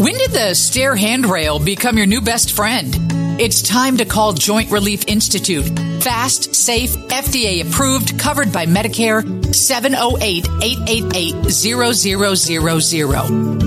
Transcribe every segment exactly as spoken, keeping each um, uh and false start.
When did the stair handrail become your new best friend? It's time to call Joint Relief Institute. Fast, safe, F D A approved, covered by Medicare. seven oh eight, eight eight eight, zero zero zero zero.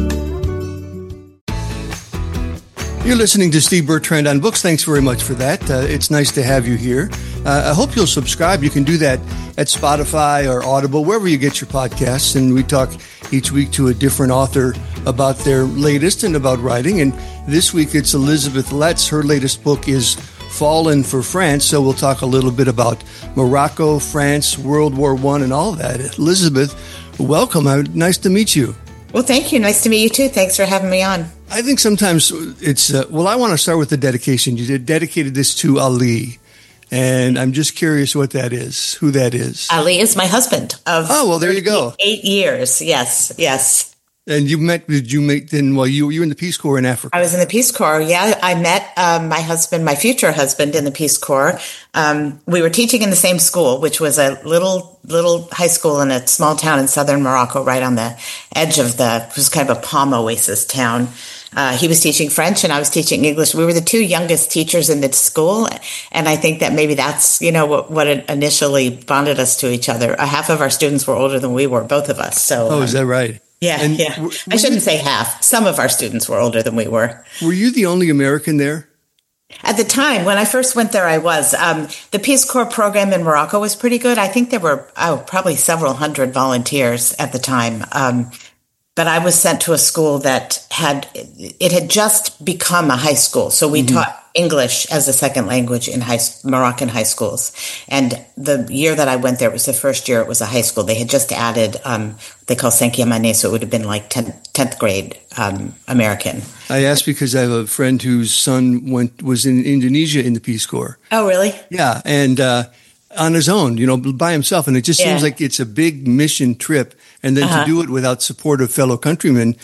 You're listening to Steve Bertrand on Books. Thanks very much for that. Uh, it's nice to have you here. Uh, I hope you'll subscribe. You can do that at Spotify or Audible, wherever you get your podcasts. And we talk each week to a different author about their latest and about writing. And this week it's Elizabeth Letts. Her latest book is Fallen for France. So we'll talk a little bit about Morocco, France, World War One, and all that. Elizabeth, welcome. Nice to meet you. Well, thank you. Nice to meet you, too. Thanks for having me on. I think sometimes it's, uh, well, I want to start with the dedication. You did dedicated this to Ali, and I'm just curious what that is, who that is. Ali is my husband of oh, well, there you go. Eight years. Yes, yes. And you met, did you meet then, well, you, you were in the Peace Corps in Africa. I was in the Peace Corps. Yeah, I met um, my husband, my future husband in the Peace Corps. Um, we were teaching in the same school, which was a little, little high school in a small town in southern Morocco, right on the edge of the, it was kind of a palm oasis town. Uh, he was teaching French and I was teaching English. We were the two youngest teachers in the school. And I think that maybe that's, you know, what, what initially bonded us to each other. Uh, half of our students were older than we were, both of us. So, oh, is that right? Yeah, and yeah. W- I shouldn't you, say half. Some of our students were older than we were. Were you the only American there? At the time, when I first went there, I was. Um, the Peace Corps program in Morocco was pretty good. I think there were, oh, probably several hundred volunteers at the time. Um, but I was sent to a school that had, it had just become a high school. So we mm-hmm. taught English as a second language in high, Moroccan high schools. And the year that I went there, it was the first year it was a high school. They had just added, um, they call cinquième année, so it would have been like tenth, tenth grade um, American. I asked because I have a friend whose son went was in Indonesia in the Peace Corps. Oh, really? Yeah, and uh, on his own, you know, by himself. And it just yeah. seems like it's a big mission trip. And then uh-huh. to do it without support of fellow countrymen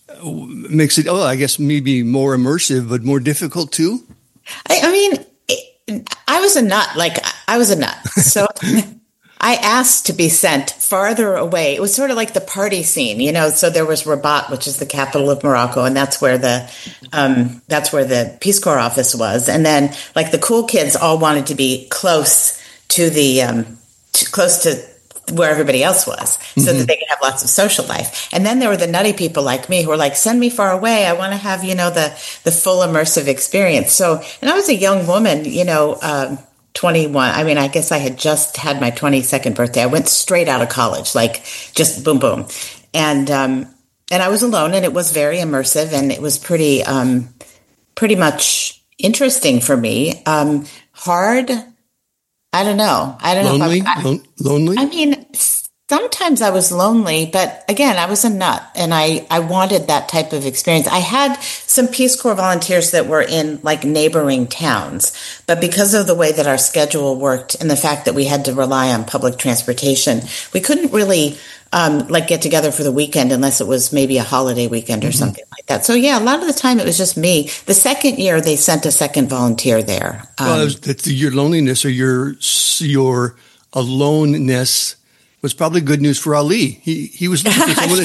makes it, oh, I guess maybe more immersive, but more difficult too? I, I mean, it, I was a nut. Like, I was a nut. So I asked to be sent farther away. It was sort of like the party scene, you know. So there was Rabat, which is the capital of Morocco, and that's where the um, that's where the Peace Corps office was. And then, like, the cool kids all wanted to be close to the um, to, close to where everybody else was, so mm-hmm. that they could have lots of social life. And then there were the nutty people like me who were like, send me far away. I want to have, you know, the, the full immersive experience. So, and I was a young woman, you know, um, twenty-one. I mean, I guess I had just had my twenty-second birthday. I went straight out of college, like just boom, boom. And, um, and I was alone and it was very immersive and it was pretty, um, pretty much interesting for me. Um, hard. I don't know. I don't lonely? know. If I, Lon- lonely? I mean, sometimes I was lonely, but again, I was a nut and I, I wanted that type of experience. I had some Peace Corps volunteers that were in like neighboring towns, but because of the way that our schedule worked and the fact that we had to rely on public transportation, we couldn't really um, like get together for the weekend unless it was maybe a holiday weekend or mm-hmm. something like that. So yeah, a lot of the time it was just me. The second year they sent a second volunteer there. Um, well, that's your loneliness or your your aloneness was probably good news for Ali. He he was looking for someone.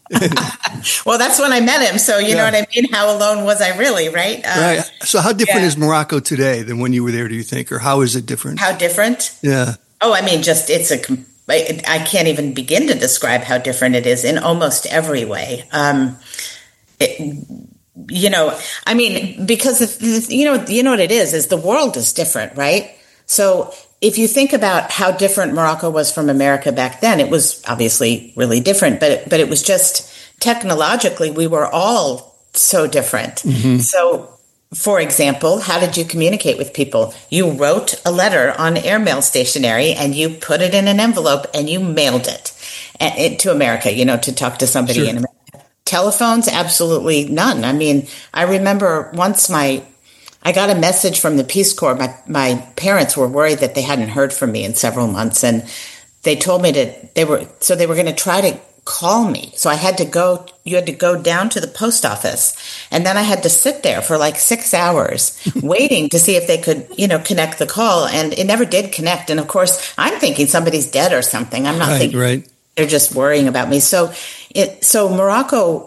that, well, that's when I met him. So you yeah. know what I mean? How alone was I really, right? Um, right. So how different yeah. is Morocco today than when you were there, do you think? Or how is it different? How different? Yeah. Oh, I mean, just it's a I can't even begin to describe how different it is in almost every way. Um, it, you know, I mean, because if, you know, you know what it is, is the world is different, right? So if you think about how different Morocco was from America back then, it was obviously really different, but, but it was just technologically, we were all so different. Mm-hmm. So, for example, how did you communicate with people? You wrote a letter on airmail stationery and you put it in an envelope and you mailed it, it to America, you know, to talk to somebody sure. in America. Telephones, absolutely none. I mean, I remember once my, I got a message from the Peace Corps. My, my parents were worried that they hadn't heard from me in several months. And they told me to, they were, so they were going to try to call me. So I had to go, you had to go down to the post office. And then I had to sit there for like six hours waiting to see if they could, you know, connect the call. And it never did connect. And of course, I'm thinking somebody's dead or something. I'm not right, thinking right. they're just worrying about me. So it, so Morocco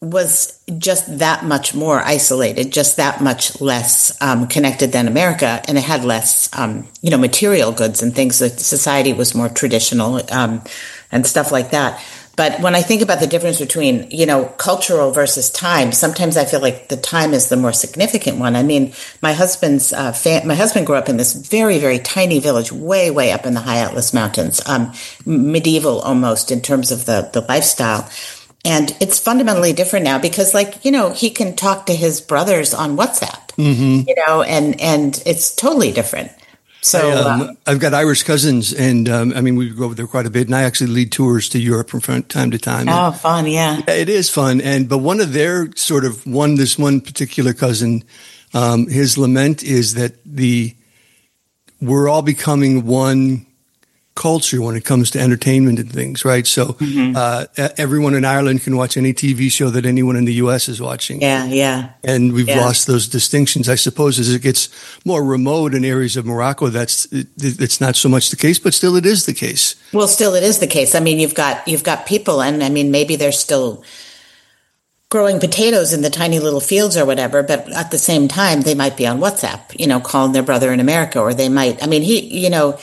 was just that much more isolated, just that much less um, connected than America, and it had less, um, you know, material goods and things. That society was more traditional um, and stuff like that. But when I think about the difference between, you know, cultural versus time, sometimes I feel like the time is the more significant one. I mean, my husband's uh, fa- my husband grew up in this very, very tiny village, way, way up in the high Atlas Mountains, um, medieval almost in terms of the the lifestyle. And it's fundamentally different now because, like, you know, he can talk to his brothers on WhatsApp, mm-hmm. you know, and, and it's totally different. So I, um, uh, I've got Irish cousins, and um, I mean, we go over there quite a bit, and I actually lead tours to Europe from time to time. Oh, and fun, yeah. It is fun. And but one of their sort of one, this one particular cousin, um, his lament is that the we're all becoming one culture when it comes to entertainment and things, right? So mm-hmm. uh, everyone in Ireland can watch any T V show that anyone in the U S is watching. Yeah, yeah. And we've yeah. lost those distinctions. I suppose as it gets more remote in areas of Morocco, that's it, it's not so much the case, but still it is the case. Well, still it is the case. I mean, you've got you've got people, and I mean, maybe they're still growing potatoes in the tiny little fields or whatever, but at the same time, they might be on WhatsApp, you know, calling their brother in America, or they might. I mean, he, you know.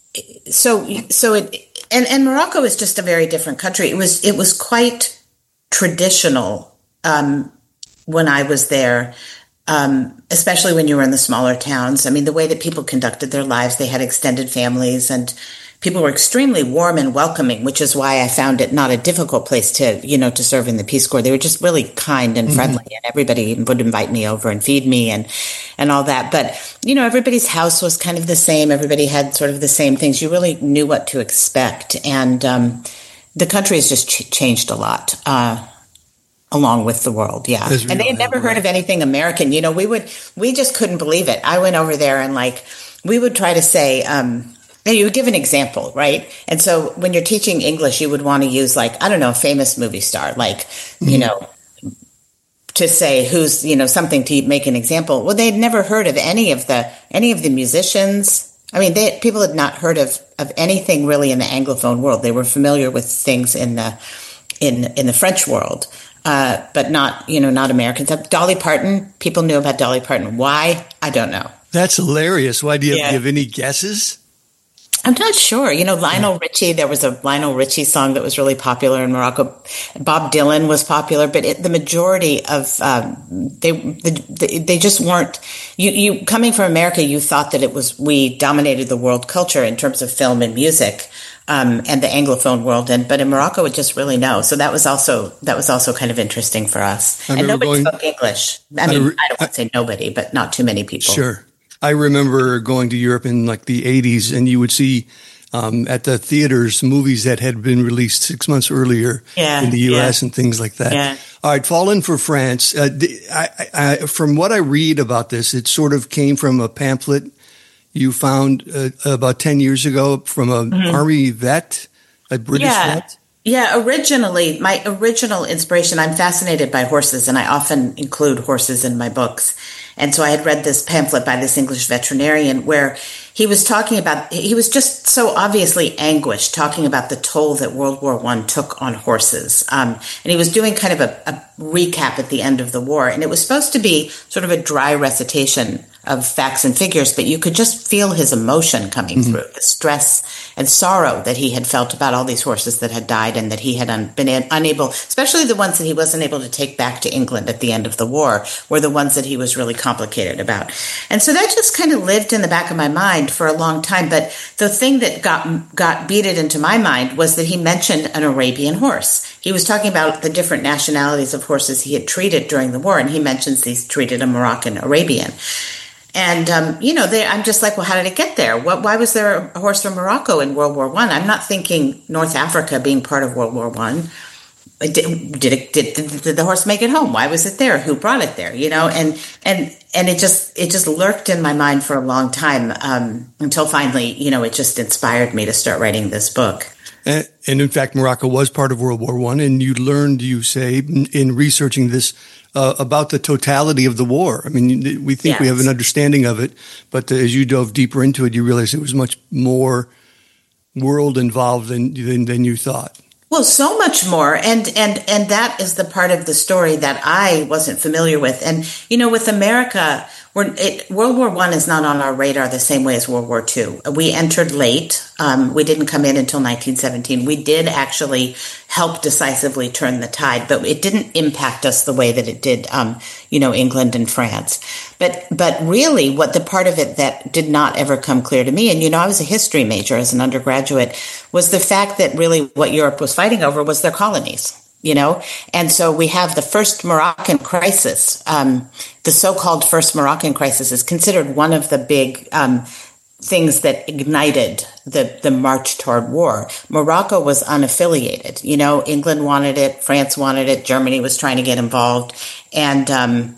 So, so it, and, and Morocco is just a very different country. It was, it was quite traditional, um, when I was there, um, especially when you were in the smaller towns. I mean, the way that people conducted their lives, they had extended families, and people were extremely warm and welcoming, which is why I found it not a difficult place to, you know, to serve in the Peace Corps. They were just really kind and friendly, mm-hmm. and everybody would invite me over and feed me and, and all that. But, you know, everybody's house was kind of the same. Everybody had sort of the same things. You really knew what to expect. And um, the country has just ch- changed a lot, uh, along with the world. Yeah. And they had never heard of anything American. You know, we would, we just couldn't believe it. I went over there and, like, we would try to say, um, now, you would give an example, right? And so when you're teaching English, you would want to use, like, I don't know, a famous movie star, like, mm-hmm. you know, to say who's, you know, something to make an example. Well, they'd never heard of any of the, any of the musicians. I mean, they, people had not heard of, of anything really in the Anglophone world. They were familiar with things in the, in, in the French world, uh, but not, you know, not Americans. Dolly Parton, people knew about Dolly Parton. Why? I don't know. That's hilarious. Why do you, yeah. do you have any guesses? I'm not sure. You know, Lionel Richie, there was a Lionel Richie song that was really popular in Morocco. Bob Dylan was popular, but it, the majority of, um, they, the, they just weren't, you, you coming from America, you thought that it was, we dominated the world culture in terms of film and music, um, and the Anglophone world. And, but in Morocco, it just really no. So that was also, that was also kind of interesting for us. And nobody going, spoke English. I mean, I, re- I don't want to say nobody, but not too many people. Sure. I remember going to Europe in like the eighties, and you would see um, at the theaters movies that had been released six months earlier yeah, in the U S yeah. and things like that. Yeah. All right, Fallen for France. Uh, I, I, from what I read about this, it sort of came from a pamphlet you found uh, about ten years ago from a mm-hmm. army vet, a British yeah. vet. Yeah, originally, my original inspiration, I'm fascinated by horses, and I often include horses in my books. And so I had read this pamphlet by this English veterinarian where he was talking about, he was just so obviously anguished, talking about the toll that World War One took on horses. Um, and he was doing kind of a, a recap at the end of the war. And it was supposed to be sort of a dry recitation of facts and figures, but you could just feel his emotion coming mm-hmm. through, the stress and sorrow that he had felt about all these horses that had died and that he had un- been a- unable, especially the ones that he wasn't able to take back to England at the end of the war, were the ones that he was really complicated about. And so that just kind of lived in the back of my mind for a long time. But the thing that got got beaded into my mind was that he mentioned an Arabian horse. He was talking about the different nationalities of horses he had treated during the war, and he mentions these treated a Moroccan Arabian. And, um, you know, they, I'm just like, well, how did it get there? What, why was there a horse from Morocco in World War One? I'm not thinking North Africa being part of World War One. Did, did, it, did, did the horse make it home? Why was it there? Who brought it there? You know, and, and, and it just, it just lurked in my mind for a long time, um, until finally, you know, it just inspired me to start writing this book. And, and in fact, Morocco was part of World War One, and you learned, you say, in, in researching this, uh, about the totality of the war. I mean, we think yes. we have an understanding of it, but as you dove deeper into it, you realized it was much more world involved than than, than you thought. Well, so much more. And, and, and that is the part of the story that I wasn't familiar with. And, you know, with America, we're, it, World War One is not on our radar the same way as World War Two. We entered late. Um, we didn't come in until nineteen seventeen. We did actually help decisively turn the tide, but it didn't impact us the way that it did, um, you know, England and France. But, but really what the part of it that did not ever come clear to me, and, you know, I was a history major as an undergraduate, was the fact that really what Europe was fighting over was their colonies. You know, and so we have the first Moroccan crisis. Um, the so-called first Moroccan crisis is considered one of the big um, things that ignited the, the march toward war. Morocco was unaffiliated. You know, England wanted it, France wanted it, Germany was trying to get involved. And um,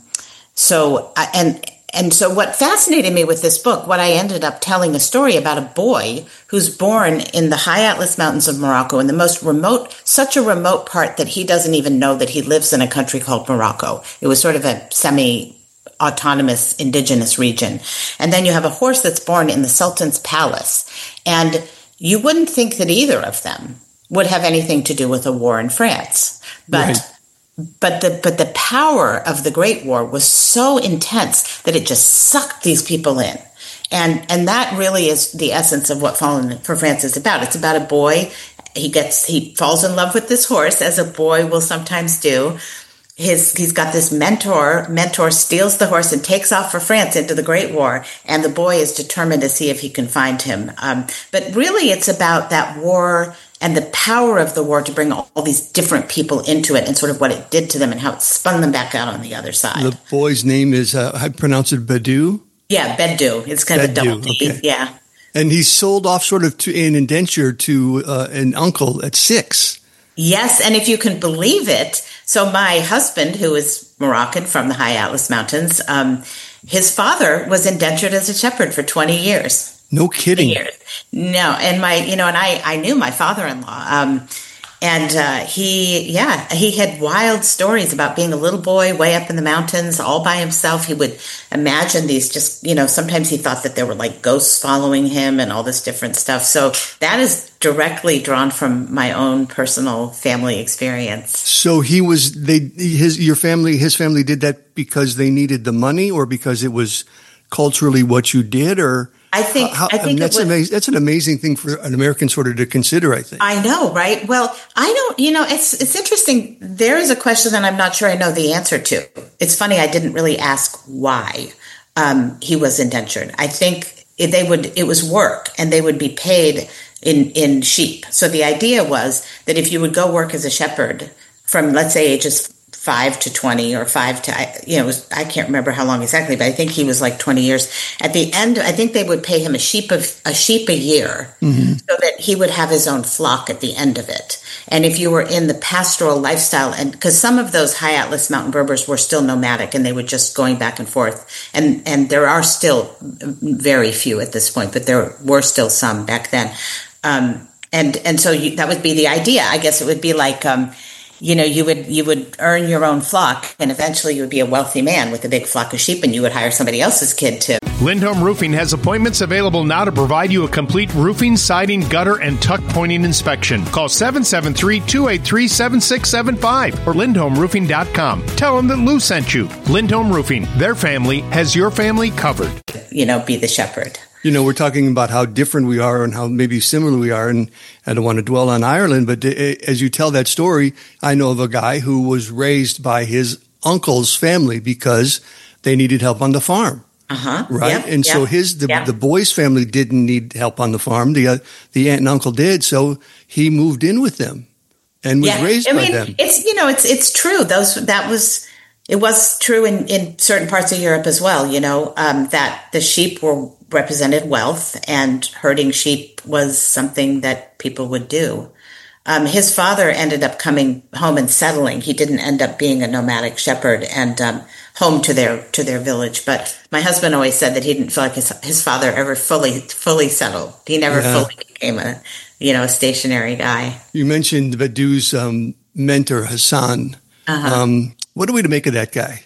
so, and And so what fascinated me with this book, what I ended up telling a story about a boy who's born in the high Atlas Mountains of Morocco, in the most remote, such a remote part that he doesn't even know that he lives in a country called Morocco. It was sort of a semi-autonomous indigenous region. And then you have a horse that's born in the Sultan's palace. And you wouldn't think that either of them would have anything to do with a war in France. But right. But the but the power of the Great War was so intense that it just sucked these people in. And and that really is the essence of what Fallen for France is about. It's about a boy. He gets he falls in love with this horse, as a boy will sometimes do. His he's got this mentor. Mentor steals the horse and takes off for France into the Great War. And the boy is determined to see if he can find him. Um, but really, it's about that war and the power of the war to bring all, all these different people into it, and sort of what it did to them and how it spun them back out on the other side. The boy's name is, uh, I pronounce it Bedu? Yeah, Bedu. It's kind Bedu, of a double D. Okay. Yeah. And he's sold off sort of to an indenture to uh, an uncle at six. Yes, and if you can believe it, so my husband, who is Moroccan from the high Atlas Mountains, um, his father was indentured as a shepherd for twenty years. No kidding. Years. No, and my, you know, and I, I knew my father-in-law, um, and uh, he, yeah, he had wild stories about being a little boy way up in the mountains all by himself. He would imagine these just, you know, sometimes he thought that there were like ghosts following him and all this different stuff. So that is directly drawn from my own personal family experience. So he was, they, his, your family, his family did that because they needed the money, or because it was culturally what you did, or? I think, How, I think I mean, that's was, amazing. That's an amazing thing for an American sort of to consider, I think. I know, right? Well, I don't, you know, it's, it's interesting. There is a question that I'm not sure I know the answer to. It's funny. I didn't really ask why, um, he was indentured. I think it, they would, it was work, and they would be paid in, in sheep. So the idea was that if you would go work as a shepherd from, let's say, ages five to twenty, or five to, you know, it was, I can't remember how long exactly, but I think he was like twenty years. At the end, I think they would pay him a sheep of a sheep a year, mm-hmm. so that he would have his own flock at the end of it. And if you were in the pastoral lifestyle, and because some of those high Atlas mountain Berbers were still nomadic, and they were just going back and forth, and and there are still very few at this point, but there were still some back then. Um, and and so you, that would be the idea. I guess it would be like, um, you know, you would you would earn your own flock, and eventually you would be a wealthy man with a big flock of sheep, and you would hire somebody else's kid to. Lindholm Roofing has appointments available now to provide you a complete roofing, siding, gutter, and tuck pointing inspection. Call seven seven three, two eight three, seven six seven five or lindholm roofing dot com. Tell them that Lou sent you. Lindholm Roofing, their family has your family covered. You know, be the shepherd. You know, we're talking about how different we are and how maybe similar we are, and I don't want to dwell on Ireland, but as you tell that story, I know of a guy who was raised by his uncle's family because they needed help on the farm. Uh-huh. Right? Yep, and yep, so his the, yep. the boy's family didn't need help on the farm. The uh, the aunt and uncle did, so he moved in with them and was yeah. raised I by mean, them. It's, you know, it's it's true. Those that was it was true in, in certain parts of Europe as well, you know, um, that the sheep were represented wealth, and herding sheep was something that people would do. Um, his father ended up coming home and settling. He didn't end up being a nomadic shepherd and um, home to their to their village. But my husband always said that he didn't feel like his, his father ever fully fully settled. He never yeah. fully became a you know a stationary guy. You mentioned Bedu's um, mentor Hassan. Uh-huh. Um, what are we to make of that guy?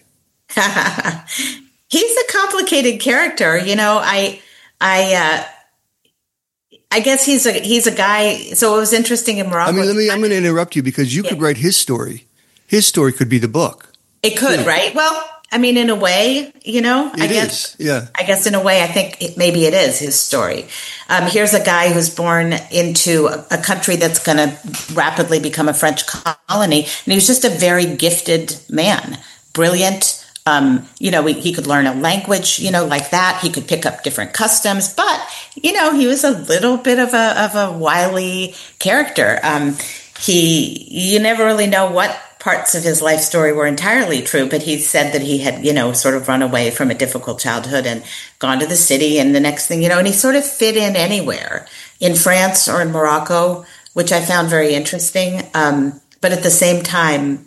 He's a complicated character. You know, I, I, uh, I guess he's a he's a guy. So it was interesting in Morocco. I mean, let me. I'm going to interrupt you because you yeah. could write his story. His story could be the book. It could, yeah. right? Well, I mean, in a way, you know, it I guess. Is. Yeah. I guess in a way, I think it, maybe it is his story. Um, here's a guy who's born into a, a country that's going to rapidly become a French colony, and he was just a very gifted man, brilliant. Um, you know, he, he could learn a language, you know, like that. He could pick up different customs, but, you know, he was a little bit of a, of a wily character. Um, he, you never really know what parts of his life story were entirely true, but he said that he had, you know, sort of run away from a difficult childhood and gone to the city. And the next thing, you know, and he sort of fit in anywhere in France or in Morocco, which I found very interesting. Um, but at the same time,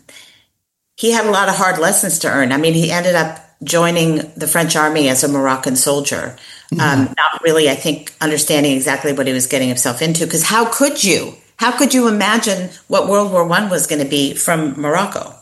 he had a lot of hard lessons to earn. I mean, he ended up joining the French army as a Moroccan soldier, mm-hmm. um, not really, I think, understanding exactly what he was getting himself into. Because how could you? How could you imagine what World War One was going to be from Morocco?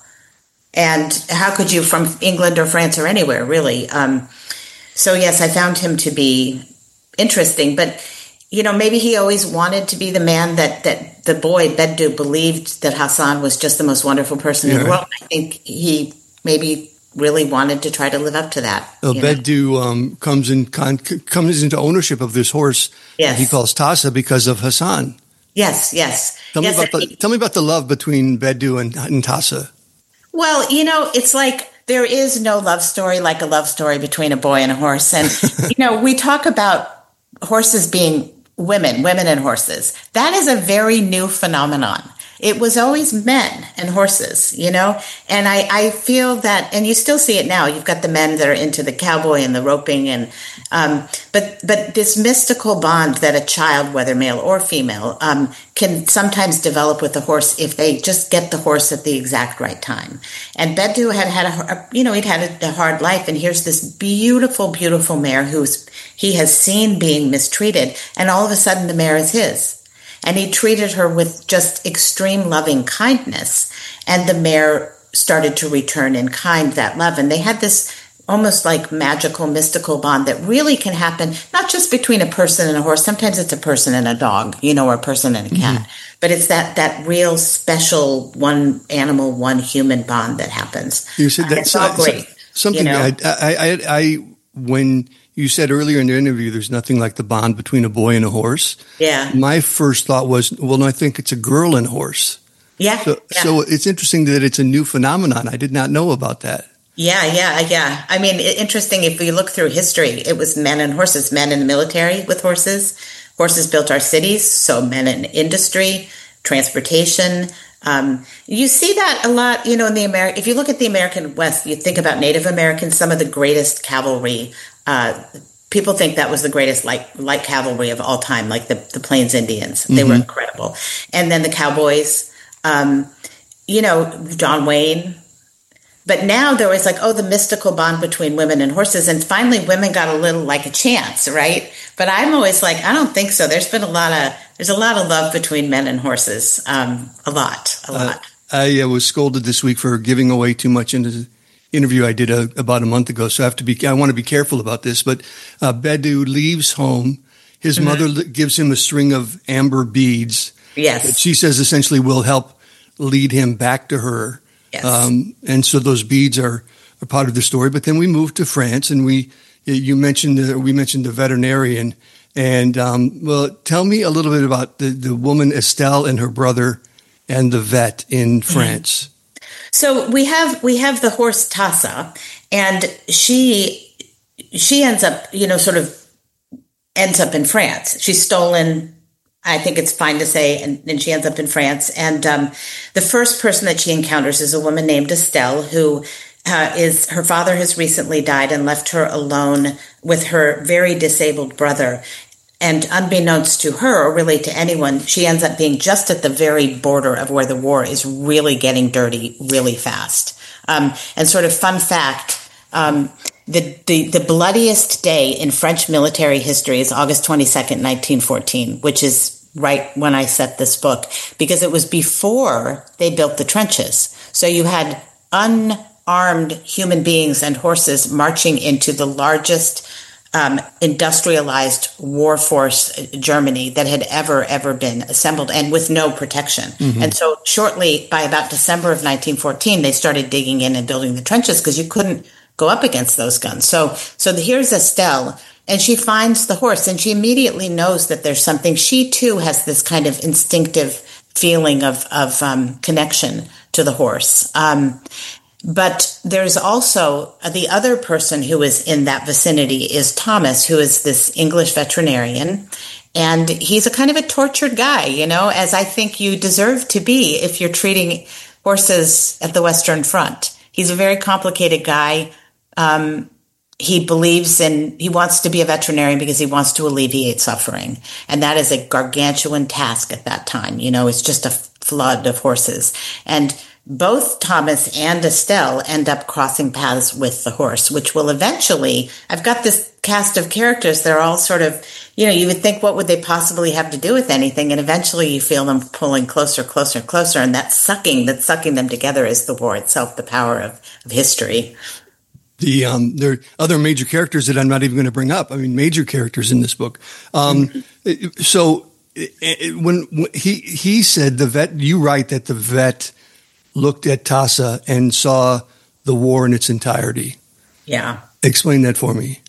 And how could you from England or France or anywhere, really? Um, so, yes, I found him to be interesting. But, you know, maybe he always wanted to be the man that, that the boy, Beddu, believed that Hassan was just the most wonderful person yeah. in the world. I think he maybe really wanted to try to live up to that. Well, Beddu um, comes in con- comes into ownership of this horse yes. that he calls Tassa because of Hassan. Yes, yes. Tell me, yes, about the, tell me about the love between Beddu and, and Tassa. Well, you know, it's like there is no love story like a love story between a boy and a horse. And, you know, we talk about horses being women, women and horses. That is a very new phenomenon. It was always men and horses, you know, and I, I feel that, and you still see it now. You've got the men that are into the cowboy and the roping, and um, but but this mystical bond that a child, whether male or female, um, can sometimes develop with the horse if they just get the horse at the exact right time. And Beddu had had a, a you know, he'd had a, a hard life, and here's this beautiful, beautiful mare who's he has seen being mistreated, and all of a sudden the mare is his. And he treated her with just extreme loving kindness. And the mare started to return in kind that love. And they had this almost like magical, mystical bond that really can happen, not just between a person and a horse. Sometimes it's a person and a dog, you know, or a person and a cat. Mm-hmm. But it's that, that real special one animal, one human bond that happens. You said that's uh, all great. Something you know? I, I, I, I, when you said earlier in the interview, there's nothing like the bond between a boy and a horse. Yeah. My first thought was, well, no, I think it's a girl and horse. Yeah. So, yeah. so it's interesting that it's a new phenomenon. I did not know about that. Yeah, yeah, yeah. I mean, it, interesting. If we look through history, it was men and horses, men in the military with horses. Horses built our cities. So men in industry, transportation. Um, you see that a lot, you know, in the American, if you look at the American West, you think about Native Americans, some of the greatest cavalry. Uh, people think that was the greatest light, light cavalry of all time, like the, the Plains Indians. They mm-hmm. were incredible. And then the cowboys, um, you know, John Wayne. But now there was like, oh, the mystical bond between women and horses. And finally, women got a little like a chance, right? But I'm always like, I don't think so. There's been a lot of, there's a lot of love between men and horses. Um, a lot, a lot. Uh, I uh, was scolded this week for giving away too much into the interview I did a, about a month ago. So I have to be, I want to be careful about this, but uh, Beddu leaves home. His mm-hmm. mother gives him a string of amber beads. Yes. That she says essentially will help lead him back to her. Yes. Um, and so those beads are, are part of the story. But then we moved to France, and we, you mentioned, the, we mentioned the veterinarian. And, um, well, tell me a little bit about the, the woman Estelle and her brother and the vet in France. Mm-hmm. So we have we have the horse Tassa, and she she ends up, you know, sort of ends up in France. She's stolen, I think it's fine to say, and, and she ends up in France. And um, the first person that she encounters is a woman named Estelle, who uh, is her father has recently died and left her alone with her very disabled brother. And unbeknownst to her, or really to anyone, she ends up being just at the very border of where the war is really getting dirty really fast. Um, and sort of fun fact, um, the, the, the bloodiest day in French military history is August twenty-second, nineteen fourteen, which is right when I set this book, because it was before they built the trenches. So you had unarmed human beings and horses marching into the largest um, industrialized war force Germany that had ever, ever been assembled, and with no protection. Mm-hmm. And so shortly, by about December of nineteen fourteen, they started digging in and building the trenches because you couldn't go up against those guns. So, so here's Estelle, and she finds the horse, and she immediately knows that there's something. She too has this kind of instinctive feeling of, of um, connection to the horse. Um, But there's also the other person who is in that vicinity is Thomas, who is this English veterinarian. And he's a kind of a tortured guy, you know, as I think you deserve to be if you're treating horses at the Western Front. He's a very complicated guy. Um, he believes in, he wants to be a veterinarian because he wants to alleviate suffering. And that is a gargantuan task at that time. You know, it's just a flood of horses. And both Thomas and Estelle end up crossing paths with the horse, which will eventually, I've got this cast of characters. They're all sort of, you know, you would think, what would they possibly have to do with anything? And eventually you feel them pulling closer, closer, closer. And that sucking, that sucking them together is the war itself, the power of, of history. The um, there are other major characters that I'm not even going to bring up. I mean, major characters in this book. Um, mm-hmm. So it, it, when, when he, he said the vet, you write that the vet looked at Taassa and saw the war in its entirety. Yeah. Explain that for me.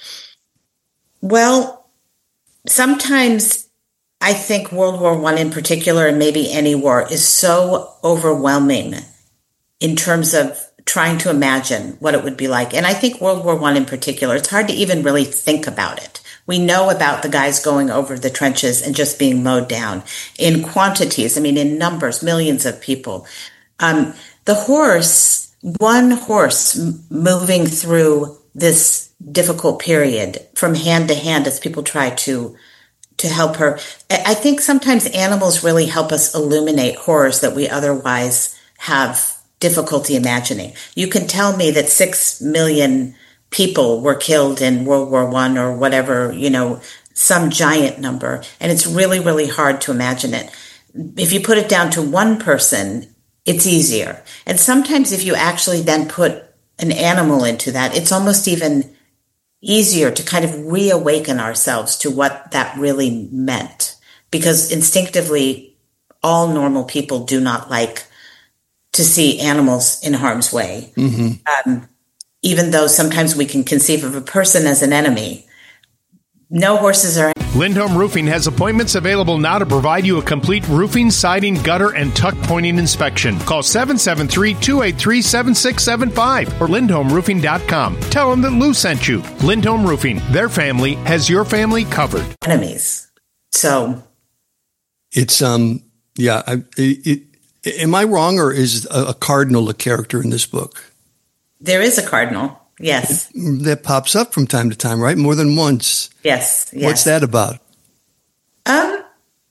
Well, sometimes I think World War One in particular, and maybe any war, is so overwhelming in terms of trying to imagine what it would be like. And I think World War One in particular, it's hard to even really think about it. We know about the guys going over the trenches and just being mowed down in quantities. I mean, in numbers, millions of people. Um, the horse, one horse m- moving through this difficult period from hand to hand as people try to to help her. I think sometimes animals really help us illuminate horrors that we otherwise have difficulty imagining. You can tell me that six million people were killed in World War One or whatever, you know, some giant number, and it's really, really hard to imagine it. If you put it down to one person, it's easier. And sometimes if you actually then put an animal into that, it's almost even easier to kind of reawaken ourselves to what that really meant. Because instinctively, all normal people do not like to see animals in harm's way. Mm-hmm. Um, even though sometimes we can conceive of a person as an enemy. No horses are... Lindholm Roofing has appointments available now to provide you a complete roofing, siding, gutter, and tuck pointing inspection. Call seven seven three, two eight three, seven six seven five or lindholm roofing dot com. Tell them that Lou sent you. Lindholm Roofing, their family has your family covered. Enemies. So... It's, um, yeah, I, it, it, am I wrong, or is a, a cardinal a character in this book? There is a cardinal. Yes. That pops up from time to time, right? More than once. Yes. yes. What's that about? Um,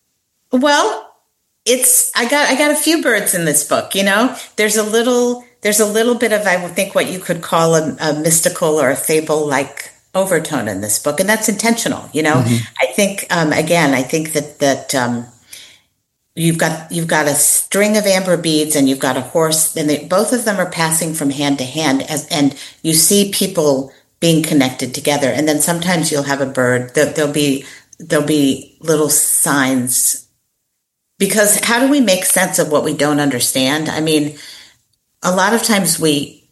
well, it's, I got, I got a few birds in this book, you know, there's a little, there's a little bit of, I would think what you could call a, a mystical or a fable like overtone in this book. And that's intentional. You know, mm-hmm. I think, um, again, I think that, that, um, You've got you've got a string of amber beads, and you've got a horse, and they, both of them are passing from hand to hand, as, and you see people being connected together. And then sometimes you'll have a bird. There, there'll be there'll be little signs, because how do we make sense of what we don't understand? I mean, a lot of times we,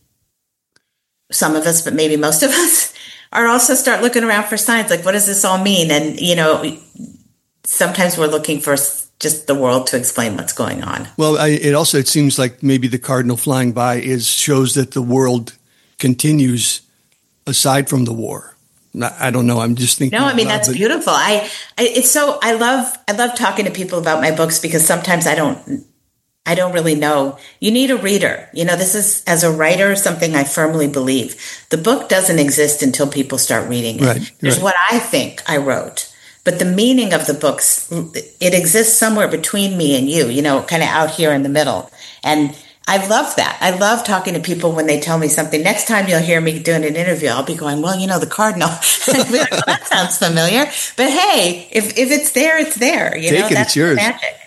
some of us, but maybe most of us, are also start looking around for signs like, what does this all mean? And you know, sometimes we're looking for just the world to explain what's going on. Well, I, it also, it seems like maybe the cardinal flying by is shows that the world continues aside from the war. I don't know. I'm just thinking. No, I mean, that's beautiful. I, I, it's so, I love, I love talking to people about my books, because sometimes I don't, I don't really know. You need a reader. You know, this is, as a writer, something I firmly believe. The book doesn't exist until people start reading it. Right, There's right. what I think I wrote. But the meaning of the books, it exists somewhere between me and you, you know, kind of out here in the middle. And I love that. I love talking to people when they tell me something. Next time you'll hear me doing an interview, I'll be going, well, you know, the cardinal. I'll be like, well, that sounds familiar. But hey, if, if it's there, it's there. You Take know, it, that's it's yours. magic.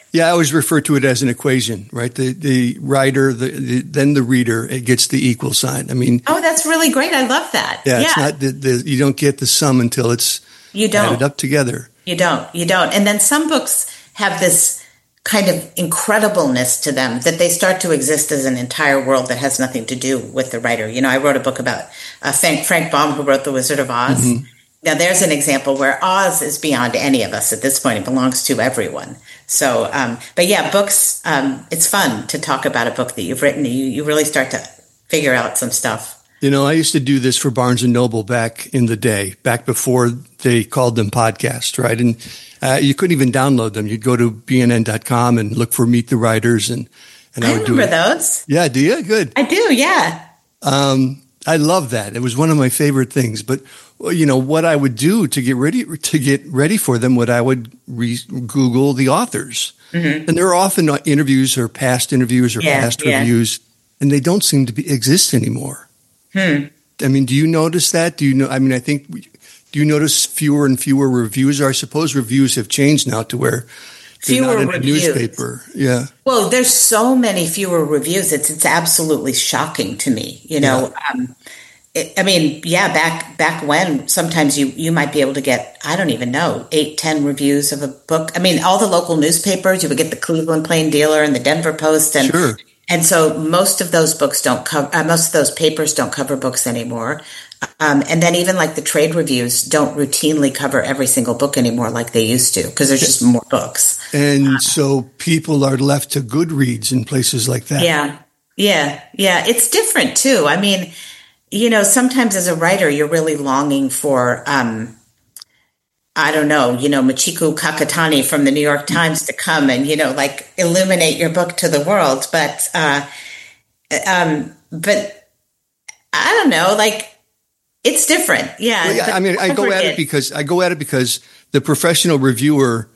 Yeah, I always refer to it as an equation, right? The the writer, the, the then the reader, it gets the equal sign. I mean, oh, that's really great. I love that. Yeah, yeah. it's not the, the you don't get the sum until it's you don't. added up together. You don't. You don't. And then some books have this kind of incredibleness to them that they start to exist as an entire world that has nothing to do with the writer. You know, I wrote a book about uh, Frank, Frank Baum, who wrote The Wizard of Oz. Mm-hmm. Now, there's an example where Oz is beyond any of us at this point. It belongs to everyone. So, um, but yeah, books, um, it's fun to talk about a book that you've written. You, you really start to figure out some stuff. You know, I used to do this for Barnes and Noble back in the day, back before they called them podcasts, right? And uh, you couldn't even download them. You'd go to B N N dot com and look for Meet the Writers. And, and I, I would remember do it. those. Yeah, do you? Good. I do, yeah. Um, I love that. It was one of my favorite things. But, you know, what I would do to get ready to get ready for them, what I would re- Google the authors. Mm-hmm. And there are often interviews or past interviews or yeah, past yeah. reviews, and they don't seem to be, exist anymore. Hmm. I mean, do you notice that? Do you know? I mean, I think, do you notice fewer and fewer reviews? Or I suppose reviews have changed now to where they're fewer not in reviews. A newspaper. Yeah. Well, there's so many fewer reviews. It's it's absolutely shocking to me. You know, yeah. um, it, I mean, yeah, back back when sometimes you you might be able to get, I don't even know, eight, ten reviews of a book. I mean, all the local newspapers, you would get the Cleveland Plain Dealer and the Denver Post, and sure. And so most of those books don't cover, uh, most of those papers don't cover books anymore. Um, and then even like the trade reviews don't routinely cover every single book anymore like they used to, because there's just more books. And um, so people are left to Goodreads and places like that. Yeah. Yeah. Yeah. It's different too. I mean, you know, sometimes as a writer, you're really longing for, um, I don't know, you know, Michiko Kakutani from the New York Times to come and, you know, like illuminate your book to the world. But, uh, um, but I don't know, like it's different. Yeah. Well, yeah I mean, I go at it because I go at it because the professional reviewer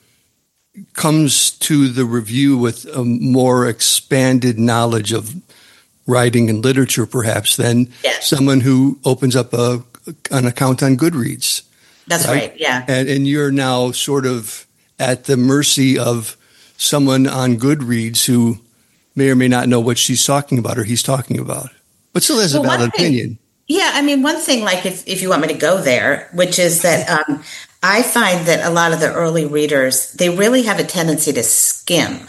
comes to the review with a more expanded knowledge of writing and literature, perhaps, than yeah. someone who opens up a, an account on Goodreads. That's right. right yeah. And, and you're now sort of at the mercy of someone on Goodreads who may or may not know what she's talking about or he's talking about, but still has well, a valid thing, opinion. Yeah. I mean, one thing, like if, if you want me to go there, which is that um, I find that a lot of the early readers, they really have a tendency to skim.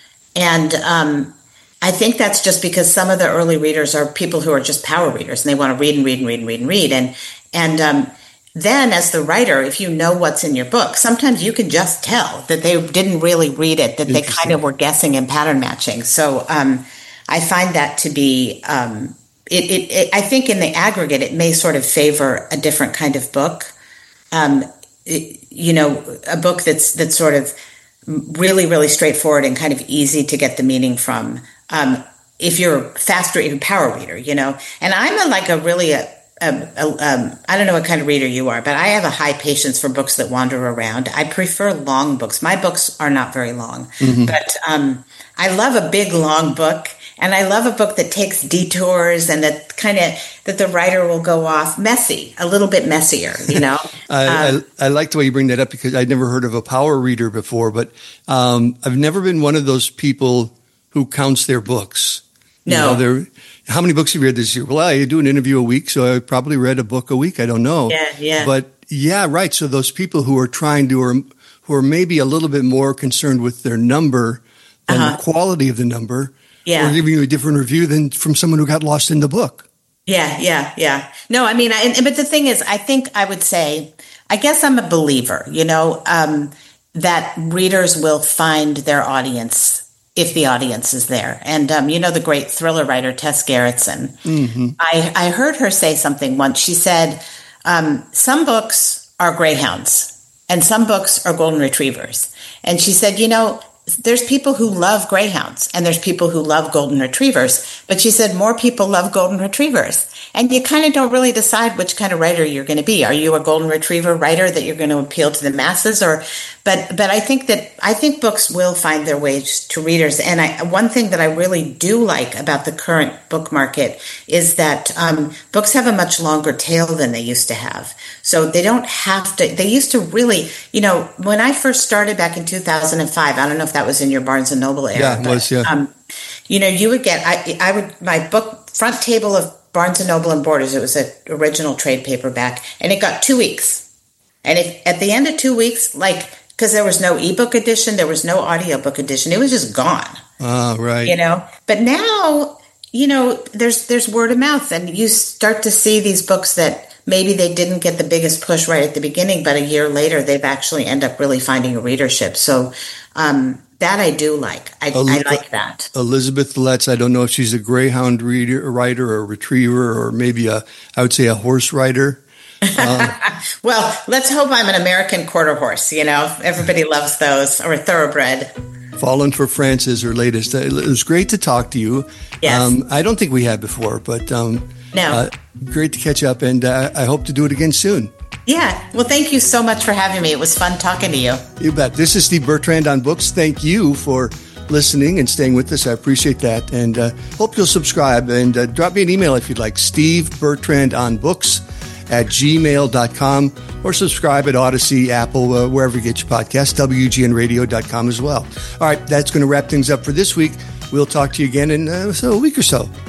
And um, I think that's just because some of the early readers are people who are just power readers and they want to read and read and read and read and read. And, and, um, then as the writer, if you know what's in your book, sometimes you can just tell that they didn't really read it, that they kind of were guessing and pattern matching. So um, I find that to be, um, it, it, it, I think in the aggregate, it may sort of favor a different kind of book. Um, it, you know, a book that's that's sort of really, really straightforward and kind of easy to get the meaning from. Um, if you're a fast reader, power reader, you know, and I'm a, like a really a, Um, um, I don't know what kind of reader you are, but I have a high patience for books that wander around. I prefer long books. My books are not very long, mm-hmm. but um, I love a big, long book, and I love a book that takes detours and that kind of that the writer will go off messy, a little bit messier, you know. I, um, I, I like the way you bring that up because I'd never heard of a power reader before, but um, I've never been one of those people who counts their books. No. You know, they're, how many books have you read this year? Well, I do an interview a week, so I probably read a book a week. I don't know. Yeah, yeah. But yeah, right. So those people who are trying to, or who are maybe a little bit more concerned with their number than uh-huh. the quality of the number, yeah. or giving you a different review than from someone who got lost in the book. Yeah, yeah, yeah. No, I mean, I, but the thing is, I think I would say, I guess I'm a believer, you know, um, that readers will find their audience if the audience is there. And, um, you know, the great thriller writer, Tess Gerritsen, mm-hmm. I, I heard her say something once. She said, um, some books are greyhounds and some books are golden retrievers. And she said, you know, there's people who love greyhounds and there's people who love golden retrievers. But she said more people love golden retrievers. And you kind of don't really decide which kind of writer you're going to be. Are you a golden retriever writer that you're going to appeal to the masses? Or, but, but I think that, I think books will find their ways to readers. And I, one thing that I really do like about the current book market is that um, books have a much longer tail than they used to have. So they don't have to, they used to really, you know, when I first started back in two thousand five, I don't know if that was in your Barnes and Noble era. Yeah, it but, was, yeah. Um, you know, you would get, I, I would, my book, front table of Barnes and Noble and Borders, it was an original trade paperback, and it got two weeks. And if, at the end of two weeks, like, because there was no ebook edition, there was no audiobook edition, it was just gone. Ah, right. You know, but now, you know, there's there's word of mouth, and you start to see these books that maybe they didn't get the biggest push right at the beginning, but a year later they've actually end up really finding a readership. So um, that I do like. I, El- I like that. Elizabeth Letts, I don't know if she's a greyhound reader, writer or a retriever, or maybe a, I would say a horse writer. Um, well, let's hope I'm an American quarter horse. You know, everybody loves those, or a thoroughbred. Fallen for France is her latest. It was great to talk to you. Yes. Um, I don't think we had before, but um, no. uh, great to catch up, and uh, I hope to do it again soon. Yeah. Well, thank you so much for having me. It was fun talking to you. You bet. This is Steve Bertrand on Books. Thank you for listening and staying with us. I appreciate that, and uh, hope you'll subscribe, and uh, drop me an email if you'd like, Steve Bertrand on Books at gmail dot com, or subscribe at Odyssey, Apple, uh, wherever you get your podcast, W G N radio dot com as well. All right, that's going to wrap things up for this week. We'll talk to you again in uh, so a week or so.